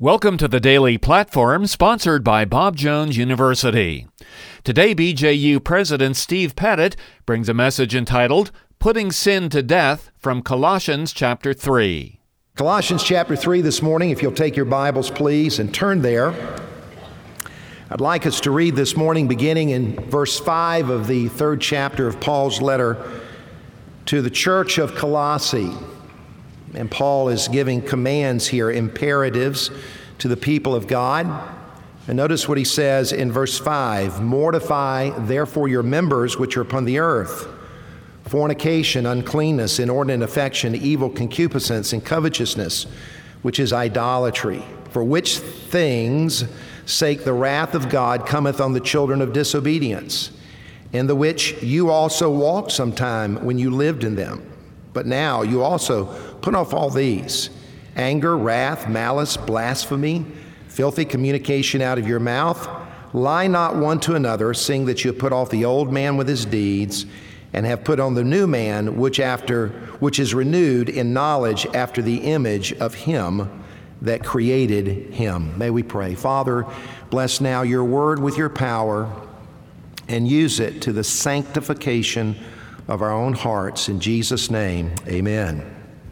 Welcome to the Daily Platform, sponsored by Bob Jones University. Today, BJU President Steve Pettit brings a message entitled, Putting Sin to Death, from Colossians chapter 3. Colossians chapter 3 this morning, if you'll take your Bibles, please, and turn there. I'd like us to read this morning beginning in verse 5 of the third chapter of Paul's letter to the church of Colossae. And Paul is giving commands here, imperatives to the people of God. And notice what he says in verse 5, Mortify therefore your members which are upon the earth, fornication, uncleanness, inordinate affection, evil concupiscence, and covetousness, which is idolatry, for which things' sake the wrath of God cometh on the children of disobedience, in the which you also walked sometime when you lived in them. But now you also put off all these: anger, wrath, malice, blasphemy, filthy communication out of your mouth. Lie not one to another, seeing that you have put off the old man with his deeds, and have put on the new man, which is renewed in knowledge after the image of him that created him. May we pray. Father, bless now your word with your power, and use it to the sanctification of our own hearts. In Jesus' name, amen.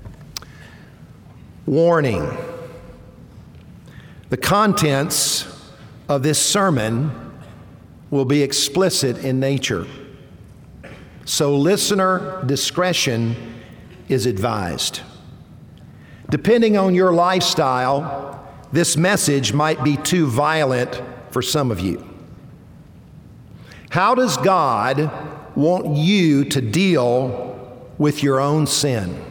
Warning. The contents of this sermon will be explicit in nature, so listener discretion is advised. Depending on your lifestyle, this message might be too violent for some of you. How does God want you to deal with your own sin?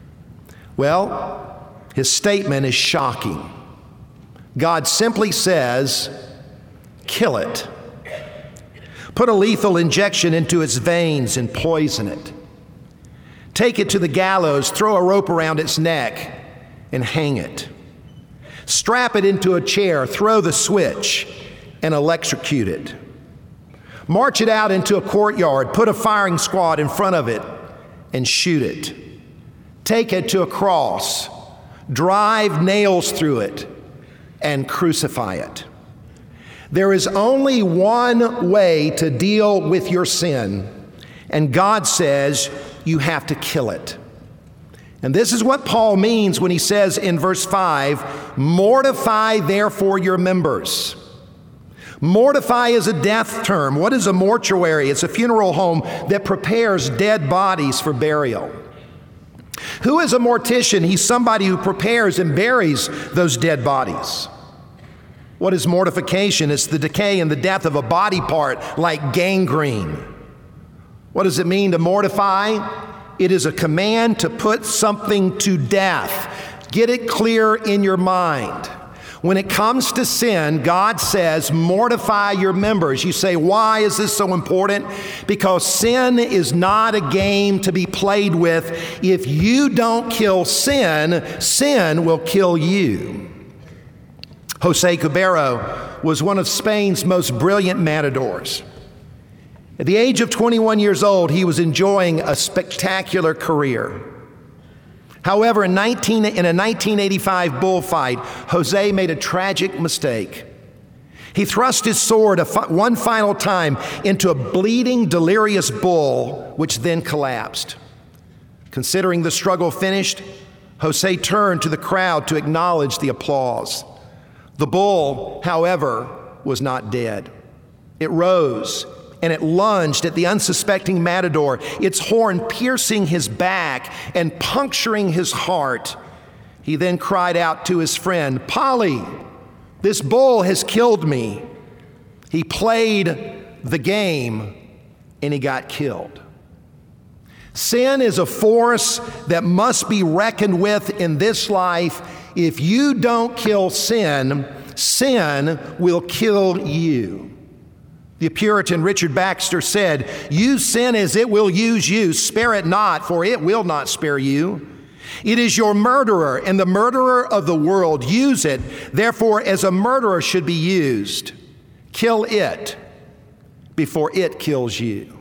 Well, his statement is shocking. God simply says, kill it. Put a lethal injection into its veins and poison it. Take it to the gallows, throw a rope around its neck, and hang it. Strap it into a chair, throw the switch, and electrocute it. March it out into a courtyard, put a firing squad in front of it, and shoot it. Take it to a cross, drive nails through it, and crucify it. There is only one way to deal with your sin, and God says you have to kill it. And this is what Paul means when he says in verse 5, Mortify therefore your members. Mortify is a death term. What is a mortuary? It's a funeral home that prepares dead bodies for burial. Who is a mortician? He's somebody who prepares and buries those dead bodies. What is mortification? It's the decay and the death of a body part, like gangrene. What does it mean to mortify? It is a command to put something to death. Get it clear in your mind. When it comes to sin, God says, mortify your members. You say, why is this so important? Because sin is not a game to be played with. If you don't kill sin, sin will kill you. Jose Cubero was one of Spain's most brilliant matadors. At the age of 21 years old, he was enjoying a spectacular career. However, in a 1985 bullfight, Jose made a tragic mistake. He thrust his sword one final time into a bleeding, delirious bull, which then collapsed. Considering the struggle finished, Jose turned to the crowd to acknowledge the applause. The bull, however, was not dead. It rose, and it lunged at the unsuspecting matador, its horn piercing his back and puncturing his heart. He then cried out to his friend, Polly, this bull has killed me. He played the game, and he got killed. Sin is a force that must be reckoned with in this life. If you don't kill sin, sin will kill you. The Puritan Richard Baxter said, use sin as it will use you. Spare it not, for it will not spare you. It is your murderer and the murderer of the world. Use it, therefore, as a murderer should be used. Kill it before it kills you.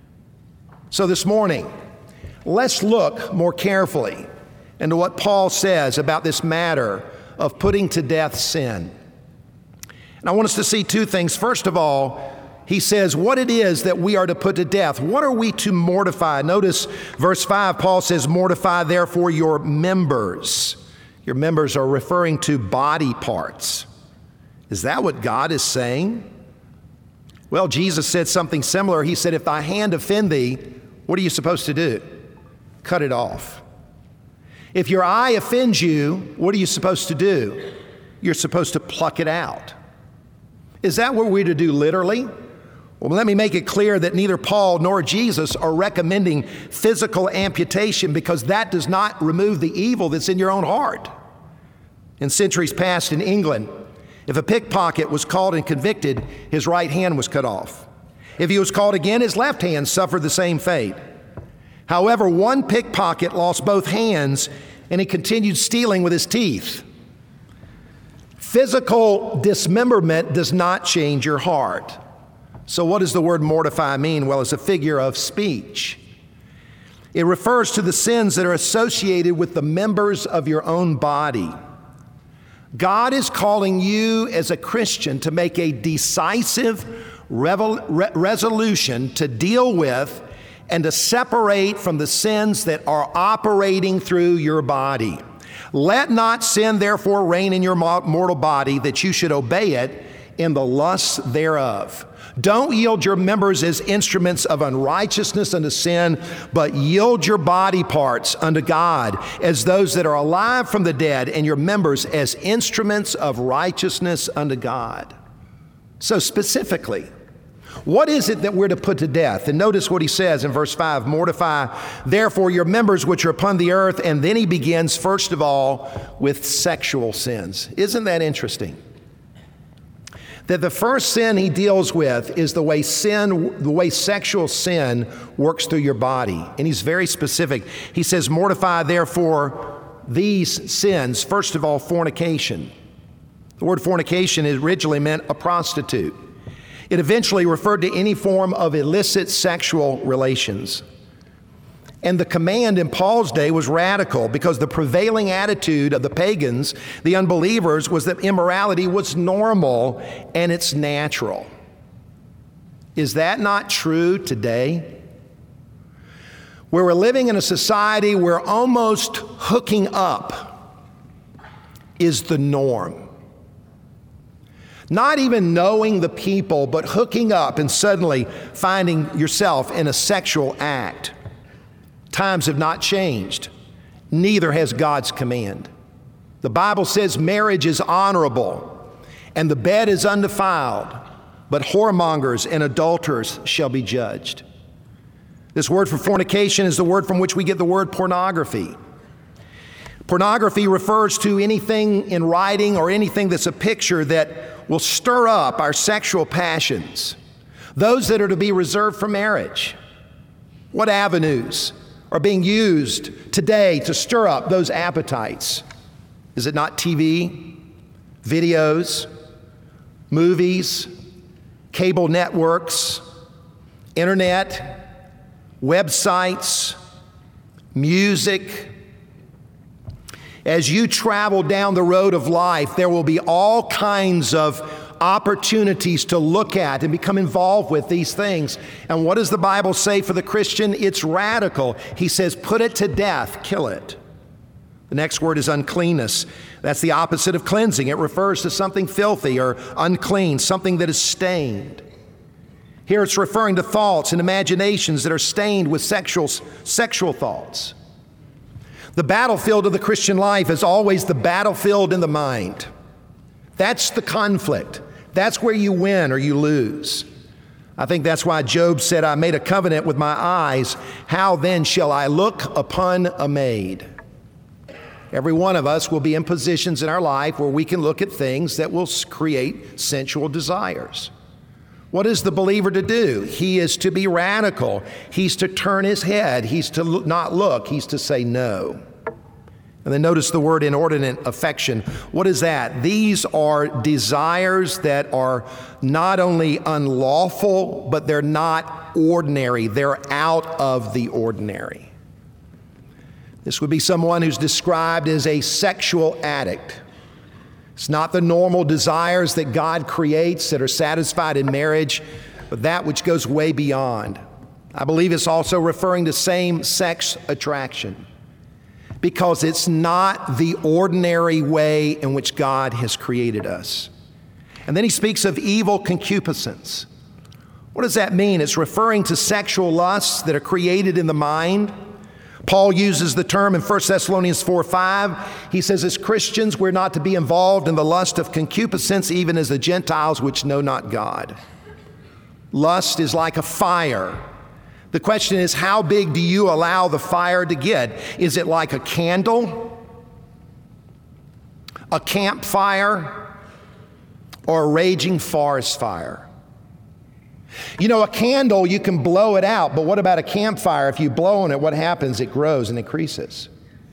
So this morning, let's look more carefully into what Paul says about this matter of putting to death sin. And I want us to see two things. First of all, he says what it is that we are to put to death. What are we to mortify? Notice verse 5, Paul says, mortify therefore your members. Your members are referring to body parts. Is that what God is saying? Well, Jesus said something similar. He said, if thy hand offend thee, what are you supposed to do? Cut it off. If your eye offends you, what are you supposed to do? You're supposed to pluck it out. Is that what we're to do literally? Well, let me make it clear that neither Paul nor Jesus are recommending physical amputation, because that does not remove the evil that's in your own heart. In centuries past in England, if a pickpocket was caught and convicted, his right hand was cut off. If he was caught again, his left hand suffered the same fate. However, one pickpocket lost both hands and he continued stealing with his teeth. Physical dismemberment does not change your heart. So what does the word mortify mean? Well, it's a figure of speech. It refers to the sins that are associated with the members of your own body. God is calling you as a Christian to make a decisive resolution to deal with and to separate from the sins that are operating through your body. Let not sin therefore reign in your mortal body, that you should obey it in the lusts thereof. Don't yield your members as instruments of unrighteousness unto sin, but yield your body parts unto God as those that are alive from the dead, and your members as instruments of righteousness unto God. So specifically, what is it that we're to put to death? And notice what he says in verse 5, mortify therefore your members which are upon the earth. And then he begins, first of all, with sexual sins. Isn't that interesting? That the first sin he deals with is the way sexual sin works through your body. And he's very specific. He says, mortify therefore these sins. First of all, fornication. The word fornication originally meant a prostitute. It eventually referred to any form of illicit sexual relations. And the command in Paul's day was radical, because the prevailing attitude of the pagans, the unbelievers, was that immorality was normal and it's natural. Is that not true today? Where we're living in a society where almost hooking up is the norm. Not even knowing the people, but hooking up and suddenly finding yourself in a sexual act. Times have not changed. Neither has God's command. The Bible says marriage is honorable and the bed is undefiled, but whoremongers and adulterers shall be judged. This word for fornication is the word from which we get the word pornography. Pornography refers to anything in writing or anything that's a picture that will stir up our sexual passions, those that are to be reserved for marriage. What avenues are being used today to stir up those appetites? Is it not TV, videos, movies, cable networks, internet, websites, music? As you travel down the road of life, there will be all kinds of opportunities to look at and become involved with these things. And what does the Bible say for the Christian? It's radical. He says, put it to death, kill it. The next word is uncleanness. That's the opposite of cleansing. It refers to something filthy or unclean, something that is stained. Here it's referring to thoughts and imaginations that are stained with sexual thoughts. The battlefield of the Christian life is always the battlefield in the mind. That's the conflict. That's where you win or you lose. I think that's why Job said, I made a covenant with my eyes. How then shall I look upon a maid? Every one of us will be in positions in our life where we can look at things that will create sensual desires. What is the believer to do? He is to be radical. He's to turn his head. He's to not look. He's to say no. And then notice the word inordinate affection. What is that? These are desires that are not only unlawful, but they're not ordinary. They're out of the ordinary. This would be someone who's described as a sexual addict. It's not the normal desires that God creates that are satisfied in marriage, but that which goes way beyond. I believe it's also referring to same-sex attraction, because it's not the ordinary way in which God has created us. And then he speaks of evil concupiscence. What does that mean? It's referring to sexual lusts that are created in the mind. Paul uses the term in 1 Thessalonians 4:5. He says, as Christians, we're not to be involved in the lust of concupiscence, even as the Gentiles which know not God. Lust is like a fire. The question is, how big do you allow the fire to get? Is it like a candle, a campfire, or a raging forest fire? You know, a candle, you can blow it out, but what about a campfire? If you blow on it, what happens? It grows and increases.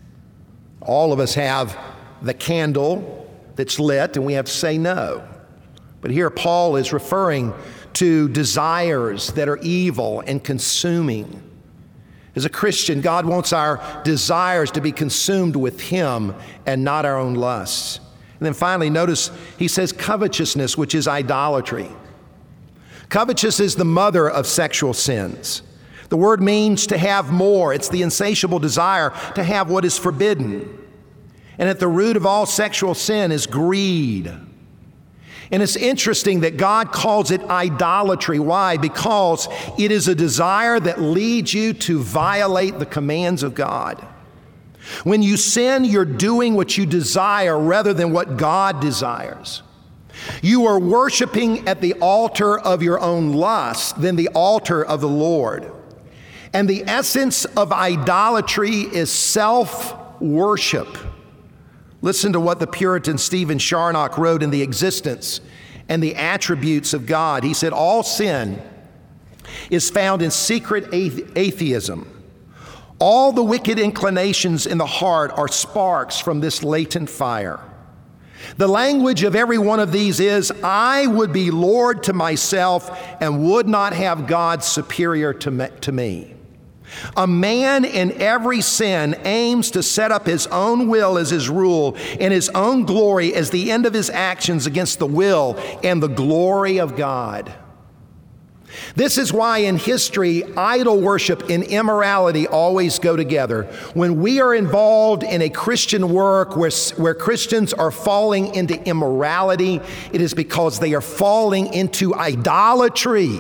All of us have the candle that's lit, and we have to say no. But here Paul is referring to desires that are evil and consuming. As a Christian, God wants our desires to be consumed with Him and not our own lusts. And then finally, notice he says covetousness, which is idolatry. Covetousness is the mother of sexual sins. The word means to have more. It's the insatiable desire to have what is forbidden. And at the root of all sexual sin is greed. And it's interesting that God calls it idolatry. Why? Because it is a desire that leads you to violate the commands of God. When you sin, you're doing what you desire rather than what God desires. You are worshiping at the altar of your own lust than the altar of the Lord. And the essence of idolatry is self-worship. Listen to what the Puritan Stephen Charnock wrote in The Existence and the Attributes of God. He said, all sin is found in secret atheism. All the wicked inclinations in the heart are sparks from this latent fire. The language of every one of these is, I would be Lord to myself and would not have God superior to me. A man in every sin aims to set up his own will as his rule and his own glory as the end of his actions against the will and the glory of God. This is why in history, idol worship and immorality always go together. When we are involved in a Christian work where Christians are falling into immorality, it is because they are falling into idolatry,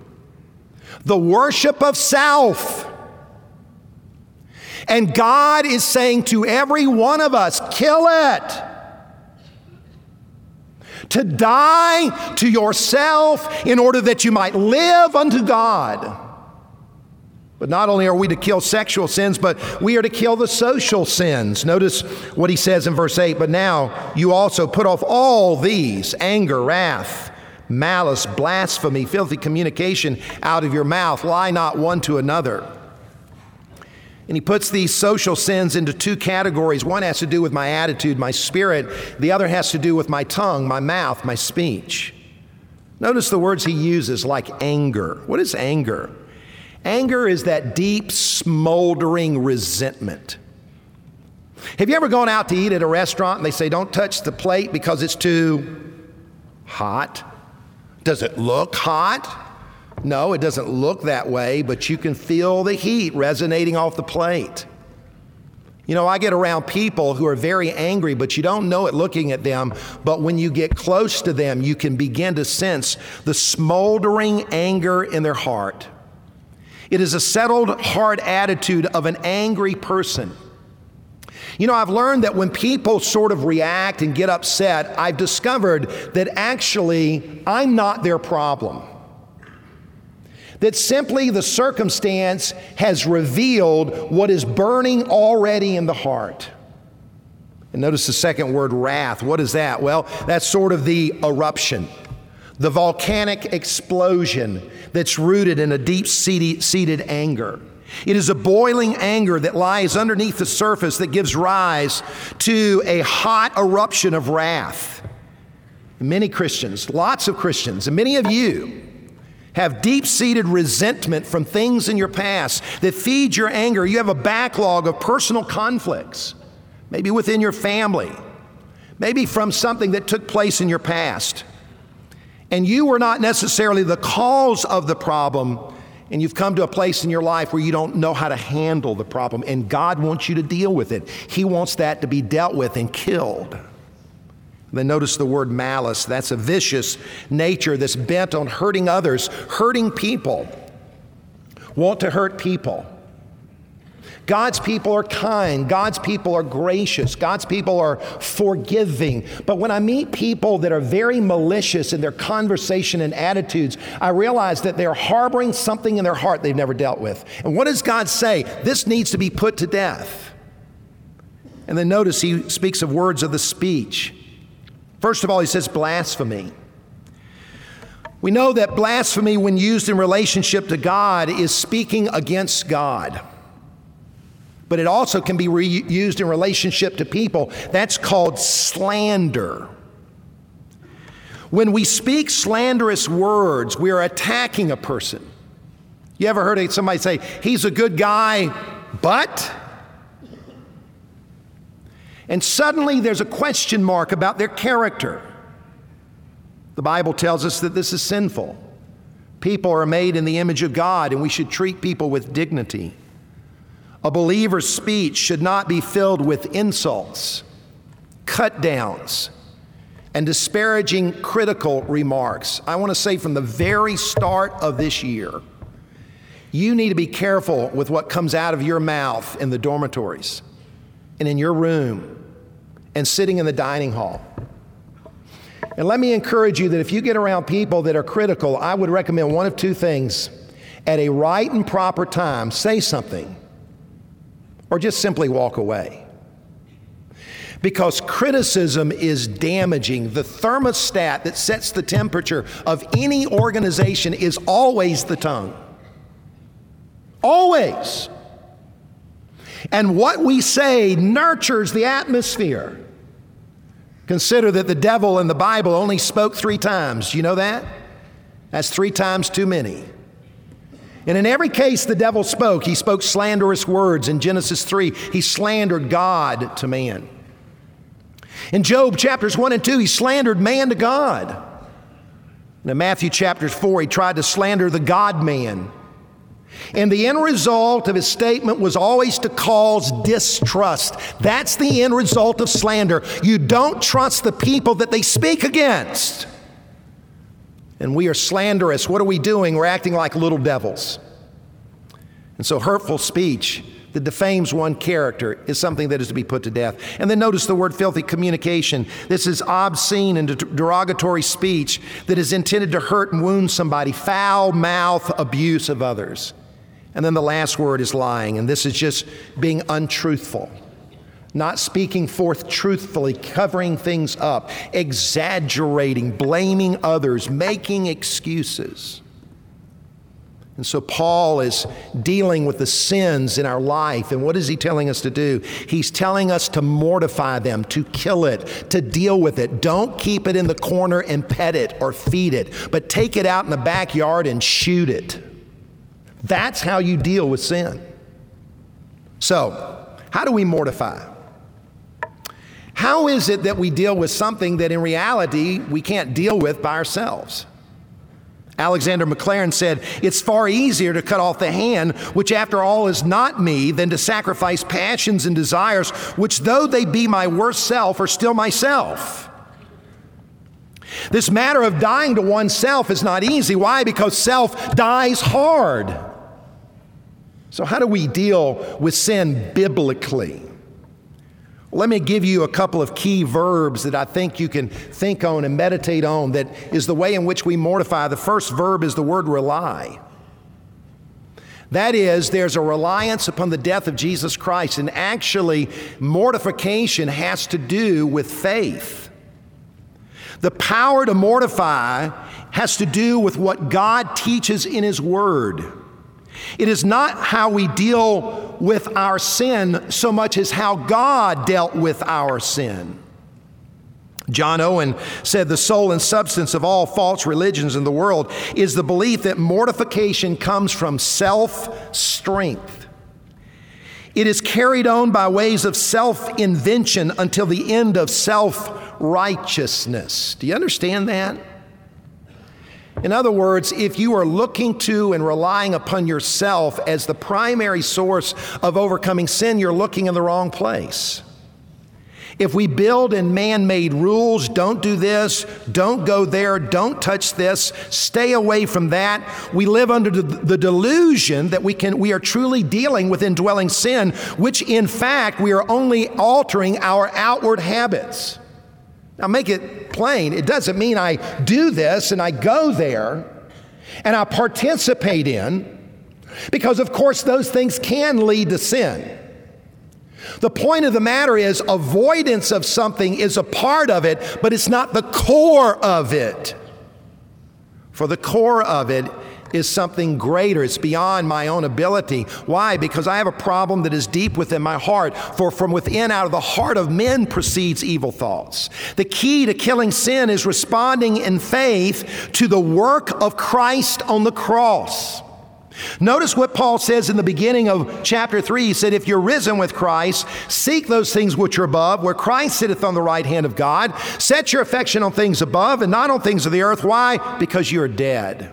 the worship of self. And God is saying to every one of us, kill it. To die to yourself in order that you might live unto God. But not only are we to kill sexual sins, but we are to kill the social sins. Notice what he says in verse 8, but now you also put off all these, anger, wrath, malice, blasphemy, filthy communication out of your mouth. Lie not one to another. And he puts these social sins into two categories. One has to do with my attitude, my spirit. The other has to do with my tongue, my mouth, my speech. Notice the words he uses, like anger. What is anger? Anger is that deep, smoldering resentment. Have you ever gone out to eat at a restaurant and they say, don't touch the plate because it's too hot? Does it look hot? No, it doesn't look that way, but you can feel the heat resonating off the plate. You know, I get around people who are very angry, but you don't know it looking at them. But when you get close to them, you can begin to sense the smoldering anger in their heart. It is a settled heart attitude of an angry person. You know, I've learned that when people sort of react and get upset, I've discovered that actually I'm not their problem. That simply the circumstance has revealed what is burning already in the heart. And notice the second word, wrath. What is that? Well, that's sort of the eruption, the volcanic explosion that's rooted in a deep-seated anger. It is a boiling anger that lies underneath the surface that gives rise to a hot eruption of wrath. Many Christians, lots of Christians, and many of you have deep-seated resentment from things in your past that feed your anger. You have a backlog of personal conflicts, maybe within your family, maybe from something that took place in your past, and you were not necessarily the cause of the problem, and you've come to a place in your life where you don't know how to handle the problem, and God wants you to deal with it. He wants that to be dealt with and killed. Then notice the word malice. That's a vicious nature that's bent on hurting others, hurting people, want to hurt people. God's people are kind. God's people are gracious. God's people are forgiving. But when I meet people that are very malicious in their conversation and attitudes, I realize that they're harboring something in their heart they've never dealt with. And what does God say? This needs to be put to death. And then notice he speaks of words of the speech. First of all, he says blasphemy. We know that blasphemy, when used in relationship to God, is speaking against God. But it also can be used in relationship to people. That's called slander. When we speak slanderous words, we are attacking a person. You ever heard somebody say, he's a good guy, but? And suddenly there's a question mark about their character. The Bible tells us that this is sinful. People are made in the image of God, and we should treat people with dignity. A believer's speech should not be filled with insults, cut downs, and disparaging critical remarks. I want to say from the very start of this year, you need to be careful with what comes out of your mouth in the dormitories and in your room and sitting in the dining hall. And let me encourage you that if you get around people that are critical, I would recommend one of two things. At a right and proper time, say something, or just simply walk away. Because criticism is damaging. The thermostat that sets the temperature of any organization is always the tongue. Always. And what we say nurtures the atmosphere. Consider that the devil in the Bible only spoke 3 times. You know that? That's 3 times too many. And in every case the devil spoke, he spoke slanderous words. In Genesis 3, he slandered God to man. In Job chapters 1 and 2, he slandered man to God. And in Matthew chapter 4, he tried to slander the God-man. And the end result of his statement was always to cause distrust. That's the end result of slander. You don't trust the people that they speak against. And we are slanderous. What are we doing? We're acting like little devils. And so hurtful speech that defames one character is something that is to be put to death. And then notice the word filthy communication. This is obscene and derogatory speech that is intended to hurt and wound somebody. Foul mouth abuse of others. And then the last word is lying, and this is just being untruthful, not speaking forth truthfully, covering things up, exaggerating, blaming others, making excuses. And so Paul is dealing with the sins in our life, and what is he telling us to do? He's telling us to mortify them, to kill it, to deal with it. Don't keep it in the corner and pet it or feed it, but take it out in the backyard and shoot it. That's how you deal with sin. So, how do we mortify? How is it that we deal with something that in reality we can't deal with by ourselves? Alexander McLaren said, "It's far easier to cut off the hand, which after all is not me, than to sacrifice passions and desires, which though they be my worst self, are still myself." This matter of dying to oneself is not easy. Why? Because self dies hard. So how do we deal with sin biblically? Well, let me give you a couple of key verbs that I think you can think on and meditate on that is the way in which we mortify. The first verb is the word rely. That is, there's a reliance upon the death of Jesus Christ, and actually mortification has to do with faith. The power to mortify has to do with what God teaches in His Word. It is not how we deal with our sin so much as how God dealt with our sin. John Owen said the soul and substance of all false religions in the world is the belief that mortification comes from self-strength. It is carried on by ways of self-invention until the end of self-reliance. self-righteousness. Do you understand that? In other words, if you are looking to and relying upon yourself as the primary source of overcoming sin, you're looking in the wrong place. If we build in man-made rules, don't do this, don't go there, don't touch this, stay away from that, we live under the delusion that we are truly dealing with indwelling sin, which in fact we are only altering our outward habits. Now make it plain, it doesn't mean I do this and I go there and I participate in, because of course those things can lead to sin. The point of the matter is avoidance of something is a part of it, but it's not the core of it. For the core of it is something greater. It's beyond my own ability. Why? Because I have a problem that is deep within my heart. For from within, out of the heart of men proceeds evil thoughts. The key to killing sin is responding in faith to the work of Christ on the cross. Notice what Paul says in the beginning of chapter 3. He said, if you're risen with Christ, seek those things which are above, where Christ sitteth on the right hand of God. Set your affection on things above and not on things of the earth. Why? Because you're dead.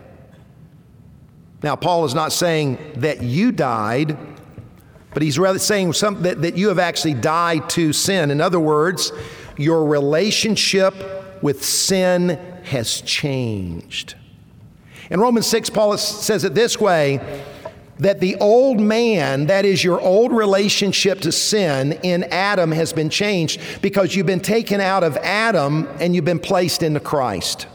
Now, Paul is not saying that you died, but he's rather saying that you have actually died to sin. In other words, your relationship with sin has changed. In Romans 6, Paul says it this way, that the old man, that is your old relationship to sin in Adam, has been changed because you've been taken out of Adam and you've been placed into Christ.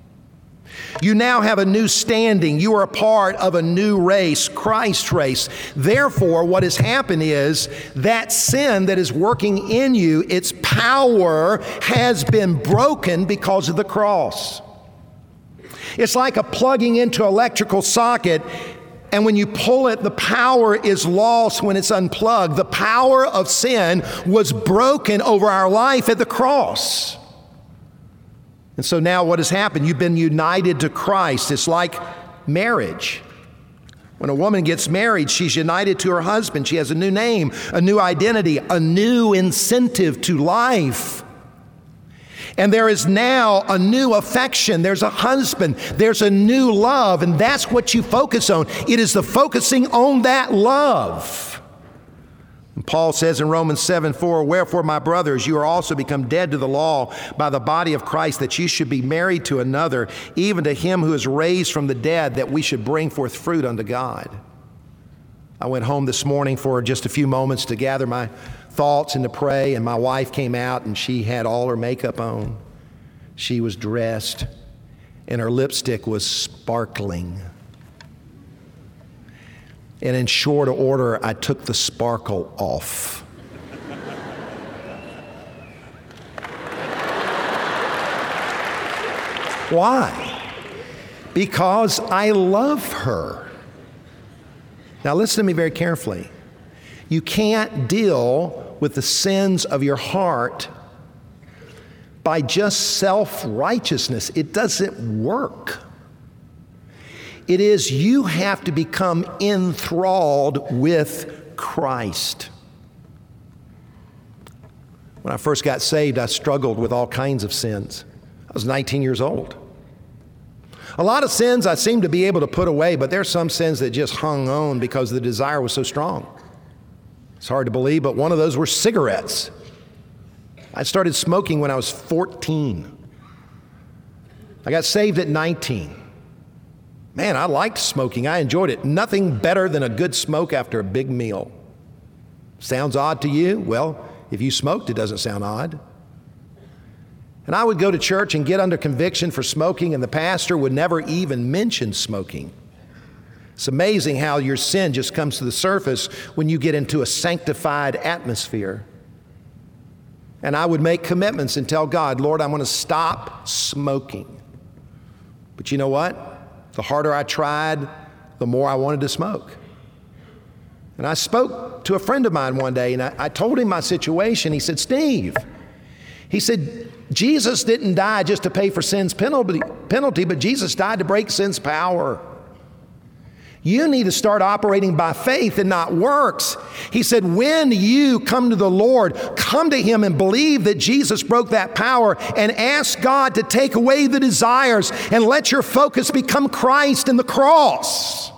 You now have a new standing. You are a part of a new race, Christ's race. Therefore, what has happened is that sin that is working in you, its power has been broken because of the cross. It's like a plugging into an electrical socket, and when you pull it, the power is lost when it's unplugged. The power of sin was broken over our life at the cross. And so now what has happened? You've been united to Christ. It's like marriage. When a woman gets married, she's united to her husband. She has a new name, a new identity, a new incentive to life. And there is now a new affection. There's a husband. There's a new love. And that's what you focus on. It is the focusing on that love. And Paul says in Romans 7:4, wherefore, my brothers, you are also become dead to the law by the body of Christ, that you should be married to another, even to him who is raised from the dead, that we should bring forth fruit unto God. I went home this morning for just a few moments to gather my thoughts and to pray, and my wife came out and she had all her makeup on. She was dressed and her lipstick was sparkling. And in short order, I took the sparkle off. Why? Because I love her. Now listen to me very carefully. You can't deal with the sins of your heart by just self-righteousness. It doesn't work. It is you have to become enthralled with Christ. When I first got saved, I struggled with all kinds of sins. I was 19 years old. A lot of sins I seemed to be able to put away, but there's some sins that just hung on because the desire was so strong. It's hard to believe, but one of those were cigarettes. I started smoking when I was 14. I got saved at 19. Man, I liked smoking. I enjoyed it. Nothing better than a good smoke after a big meal. Sounds odd to you? Well, if you smoked, it doesn't sound odd. And I would go to church and get under conviction for smoking, and the pastor would never even mention smoking. It's amazing how your sin just comes to the surface when you get into a sanctified atmosphere. And I would make commitments and tell God, Lord, I'm going to stop smoking. But you know what? The harder I tried, the more I wanted to smoke. And I spoke to a friend of mine one day, and I told him my situation. He said, Steve, he said, Jesus didn't die just to pay for sin's penalty, but Jesus died to break sin's power. You need to start operating by faith and not works. He said, when you come to the Lord, come to Him and believe that Jesus broke that power and ask God to take away the desires and let your focus become Christ and the cross.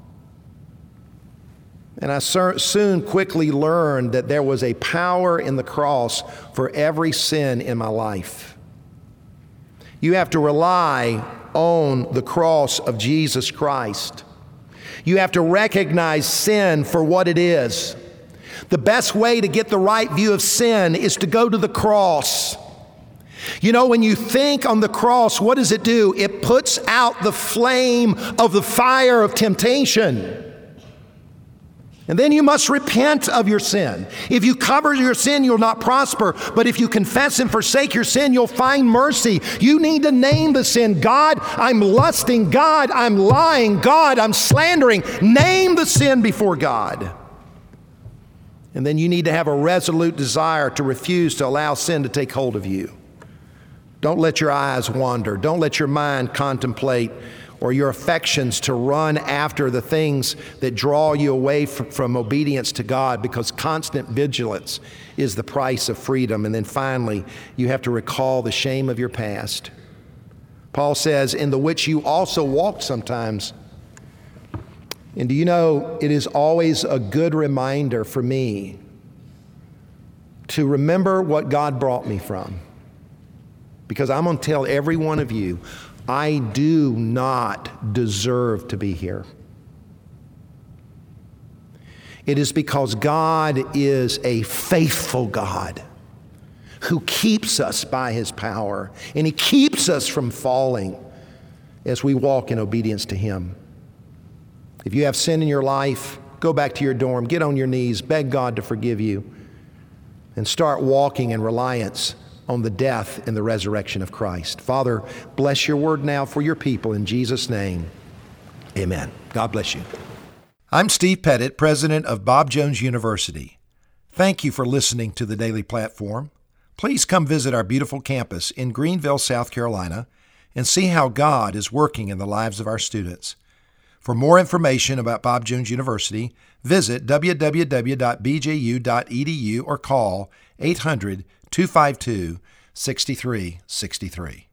And I soon quickly learned that there was a power in the cross for every sin in my life. You have to rely on the cross of Jesus Christ. You have to recognize sin for what it is. The best way to get the right view of sin is to go to the cross. You know, when you think on the cross, what does it do? It puts out the flame of the fire of temptation. And then you must repent of your sin. If you cover your sin, you'll not prosper. But if you confess and forsake your sin, you'll find mercy. You need to name the sin. God, I'm lusting. God, I'm lying. God, I'm slandering. Name the sin before God. And then you need to have a resolute desire to refuse to allow sin to take hold of you. Don't let your eyes wander. Don't let your mind contemplate or your affections to run after the things that draw you away from obedience to God, because constant vigilance is the price of freedom. And then finally, you have to recall the shame of your past. Paul says, in the which you also walked sometimes. And do you know, it is always a good reminder for me to remember what God brought me from. Because I'm going to tell every one of you, I do not deserve to be here. It is because God is a faithful God who keeps us by His power, and He keeps us from falling as we walk in obedience to Him. If you have sin in your life, go back to your dorm, get on your knees, beg God to forgive you, and start walking in reliance on the death and the resurrection of Christ. Father, bless your word now for your people in Jesus' name. Amen. God bless you. I'm Steve Pettit, president of Bob Jones University. Thank you for listening to the Daily Platform. Please come visit our beautiful campus in Greenville, South Carolina, and see how God is working in the lives of our students. For more information about Bob Jones University, visit www.bju.edu or call 800-252-6363.